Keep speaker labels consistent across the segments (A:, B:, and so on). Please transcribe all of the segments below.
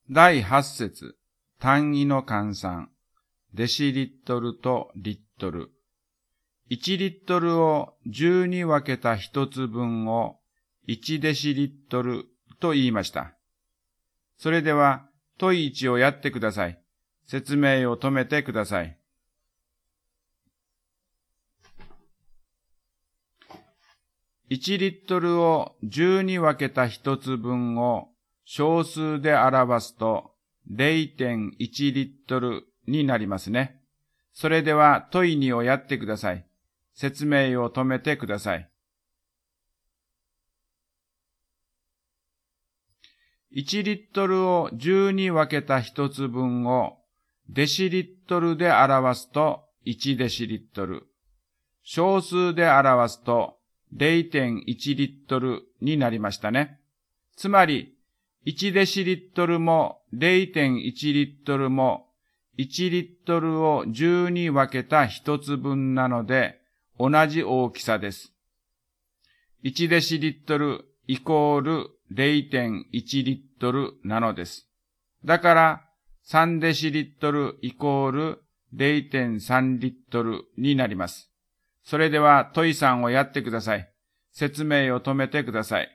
A: 第8節、単位の換算、デシリットルとリットル。1リットルを10に分けた一つ分を1デシリットルと言いました。それでは問1をやってください。説明を止めてください。1リットルを10に分けた一つ分を小数で表すと 0.1 リットルになりますね。それでは問2をやってください。説明を止めてください。1リットルを10に分けた一つ分をデシリットルで表すと1デシリットル。小数で表すと 0.1 リットルになりましたね。つまり、1デシリットルも 0.1 リットルも1リットルを10に分けた一つ分なので同じ大きさです。1デシリットルイコール 0.1 リットルなのです。だから3デシリットルイコール 0.3 リットルになります。それでは問3をやってください。説明を止めてください。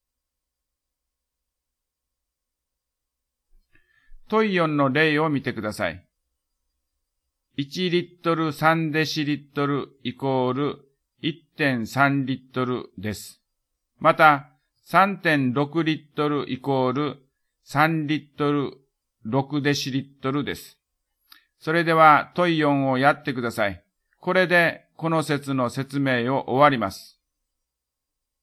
A: 問4の例を見てください。1リットル3デシリットルイコール 1.3 リットルです。また、3.6 リットルイコール3リットル6デシリットルです。それでは問4をやってください。これでこの説の説明を終わります。